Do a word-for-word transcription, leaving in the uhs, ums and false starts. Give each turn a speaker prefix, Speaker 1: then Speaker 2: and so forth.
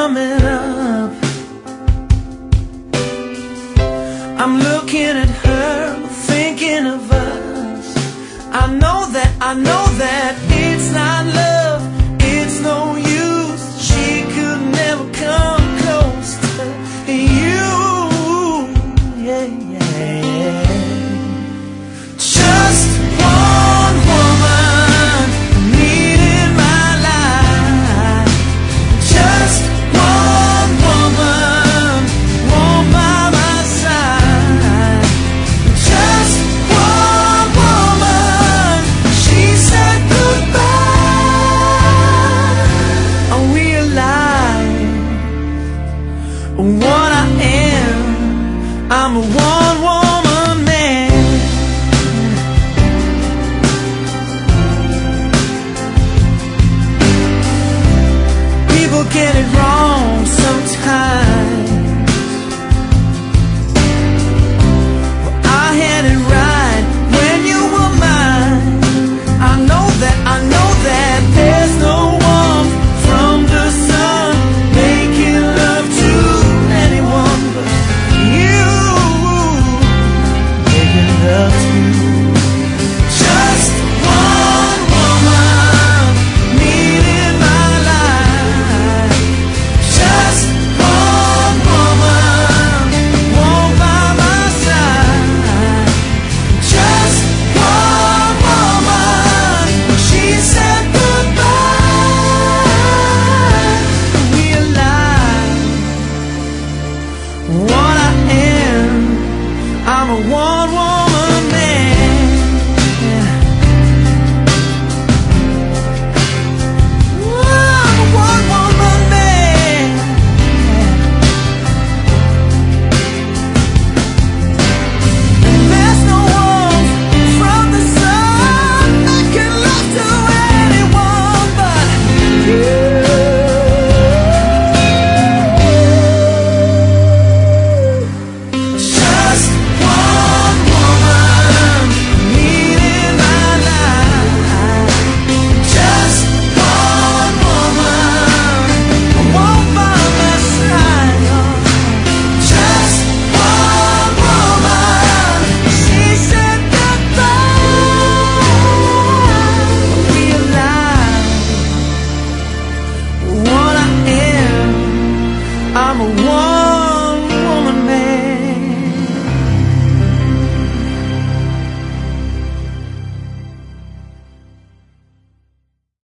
Speaker 1: coming up. I'm looking at her, thinking of us. I know that, I know that it's not love, it's no use. She could never come close to you. Yeah, yeah, yeah. Just one woman need in my life. Just one woman want by my side. Just one woman, she said goodbye. I realize what I am. I'm a one-woman man. People get it wrong sometimes, but I had it right when you were mine. I know that, I know that there's no one from the sun making love to anyone but you, making love to you. Just one woman need in my life. Just one woman want by my side. Just one woman, she said goodbye. Realize what I am. I'm a woman.